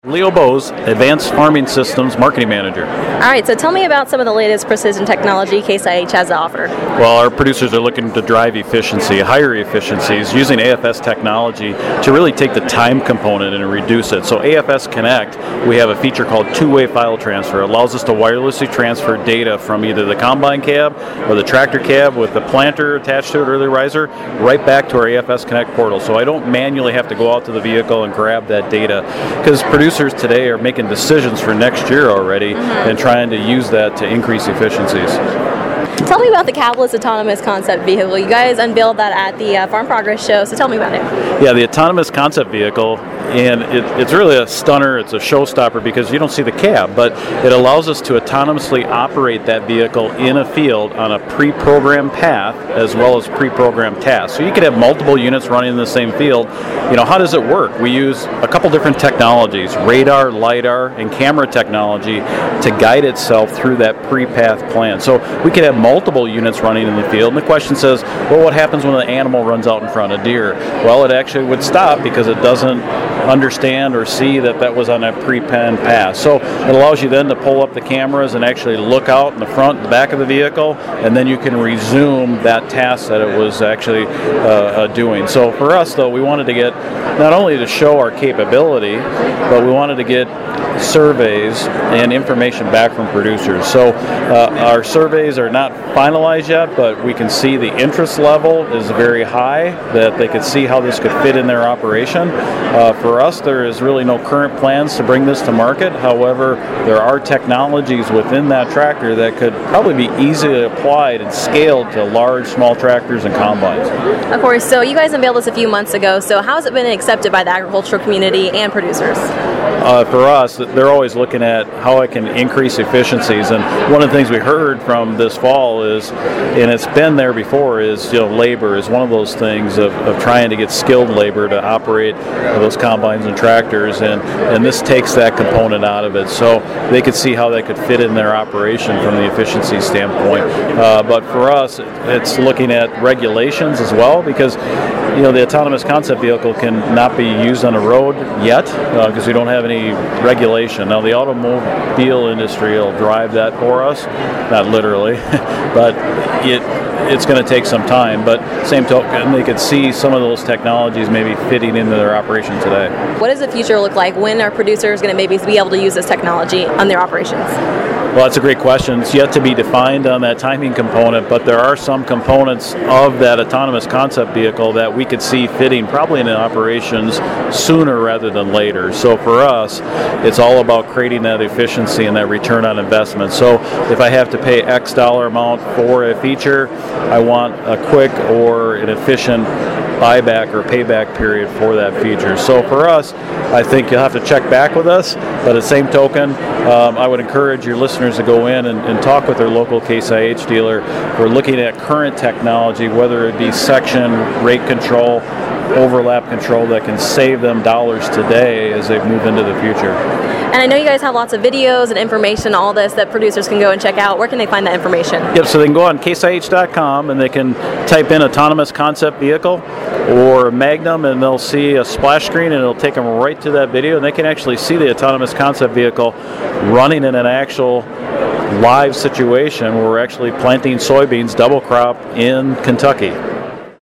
Leo Bose, Advanced Farming Systems Marketing Manager. All right, so tell me about some of the latest precision technology Case IH has to offer. Well, our producers are looking to drive efficiency, higher efficiencies, using AFS technology to really take the time component and reduce it. So AFS Connect, we have a feature called two-way file transfer. It allows us to wirelessly transfer data from either the combine cab or the tractor cab with the planter attached to it or the riser right back to our AFS Connect portal. So I don't manually have to go out to the vehicle and grab that data, because producers today are making decisions for next year already and trying to use that to increase efficiencies. Tell me about the cabless autonomous concept vehicle. You guys unveiled that at the Farm Progress show, so tell me about it. Yeah, the autonomous concept vehicle, and it's really a stunner, it's a showstopper because you don't see the cab, but it allows us to autonomously operate that vehicle in a field on a pre-programmed path as well as pre-programmed tasks. So you could have multiple units running in the same field. You know, how does it work? We use a couple different technologies, radar, LiDAR, and camera technology to guide itself through that pre-path plan. So we could have multiple units running in the field, and the question says, well, what happens when an animal runs out in front of deer? Well, it actually would stop because it doesn't understand or see that was on a pre-planned path. So it allows you then to pull up the cameras and actually look out in the front and the back of the vehicle, and then you can resume that task that it was actually doing. So for us, though, we wanted to get not only to show our capability, but we wanted to get surveys and information back from producers. So our surveys are not finalized yet, but we can see the interest level is very high, that they could see how this could fit in their operation. For us, there is really no current plans to bring this to market. However, there are technologies within that tractor that could probably be easily applied and scaled to large, small tractors and combines. Of course, so you guys unveiled this a few months ago, so how has it been accepted by the agricultural community and producers? For us, they're always looking at how it can increase efficiencies, and one of the things we heard from this fall is, and it's been there before, is labor is one of those things of trying to get skilled labor to operate those combines and tractors, and this takes that component out of it, so they could see how that could fit in their operation from the efficiency standpoint. But for us, it's looking at regulations as well, because the autonomous concept vehicle can not be used on the road yet because we don't have any regulation. Now the automobile industry will drive that for us, not literally, but it's going to take some time. But same token, they could see some of those technologies maybe fitting into their operation today. What does the future look like? When are producers going to maybe be able to use this technology on their operations? Well, that's a great question. It's yet to be defined on that timing component, but there are some components of that autonomous concept vehicle that we could see fitting probably in operations sooner rather than later. So for us, it's all about creating that efficiency and that return on investment. So if I have to pay X dollar amount for a feature, I want a quick or an efficient buyback or payback period for that feature. So for us, I think you'll have to check back with us, but at the same token, I would encourage your listeners to go in and talk with their local Case IH dealer. We're looking at current technology, whether it be section, rate control, overlap control, that can save them dollars today as they move into the future. And I know you guys have lots of videos and information, all this, that producers can go and check out. Where can they find that information? Yep, so they can go on caseih.com and they can type in autonomous concept vehicle or Magnum, and they'll see a splash screen and it'll take them right to that video, and they can actually see the autonomous concept vehicle running in an actual live situation where we're actually planting soybeans double crop in Kentucky.